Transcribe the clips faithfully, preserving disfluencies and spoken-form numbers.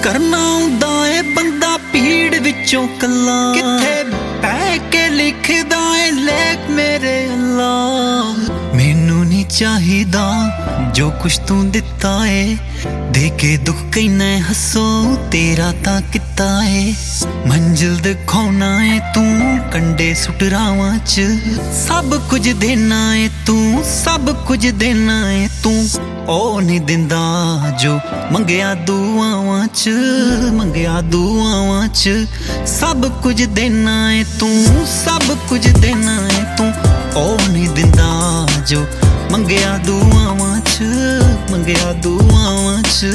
करना हुंदा ए बंदा भीड़ विचों कल्ला, किथे बह के लिखदा ए लेख मेरे अल्लाह। मैनू नहीं चाहिदा जो कुछ तू दिता है, देखे दुख कहना हसो तेरा ता किता है। मंजिल दिखाना है तू कंडे सुट रावां च, सब कुछ देना है तू, सब कुछ देना है तू। ओ नहीं दिंदा जो मंगया दुआवां च, मंगया दुआवां च, सब कुछ देना है तू, सब कुछ देना है तू। ओ नहीं दिंदा जो मंगया दुआवां च, मंगया दुआवां च।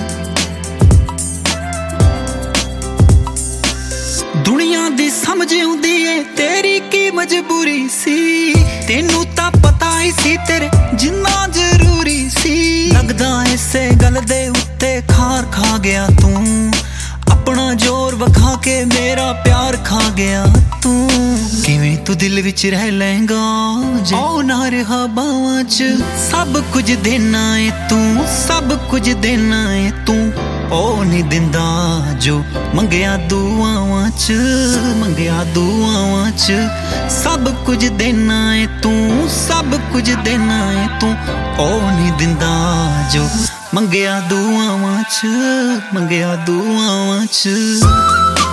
दुनिया दी समझ आउंदी ए तेरी की मजबूरी सी, तेनू तां पता ही सी तेरे जिन्ना जरूरी सी। लगदा इसे गल दे उत्ते खार खा गया तू, अपना जोर वखा के मेरा प्यार खा गया तू। किवें तू दिल विच रह लेंगा जे ओ ना रहा बावां च, सब कुछ देना है तू, सब कुछ देना है तू। ओ नहीं दिंदा जो मंगया दुआवां च, मंगया दुआवां च, सब कुछ देना है तू, सब कुछ देना है तू। ओ नहीं दिंदा जो मंगया दुआवां च, मंगया दुआवां च।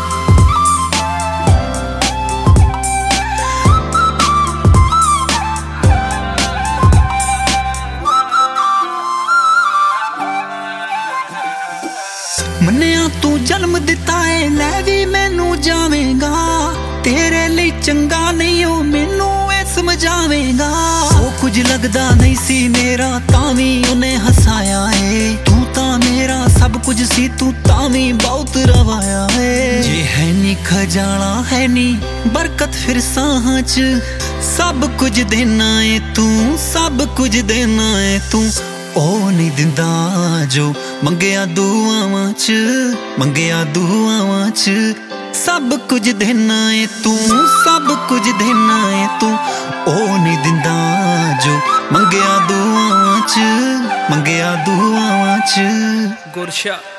मन्निया तू जन्म दिता है लै भी मैनू जावेगा, तेरे लिए चंगा नहीं हो मैनू ए समझावेगा। ओ कुछ लगदा नहीं सी मेरा तावी उन्हें हसाया है, तू ता मेरा सब कुछ सी तू तावी बहुत रवाया है। जे है नी खजाना है नी बरकत फिर साहां च, सब कुछ देना है तू, सब कुछ देना है तू। ओ नहीं दिंदा जो मंगया दुआवां च, मंगया दुआवां च, सब कुछ देना है तू, सब कुछ देना है तू। ओ नहीं दिंदा जो मंगया दुआवां च, मंगया दुआवां च। गुरशा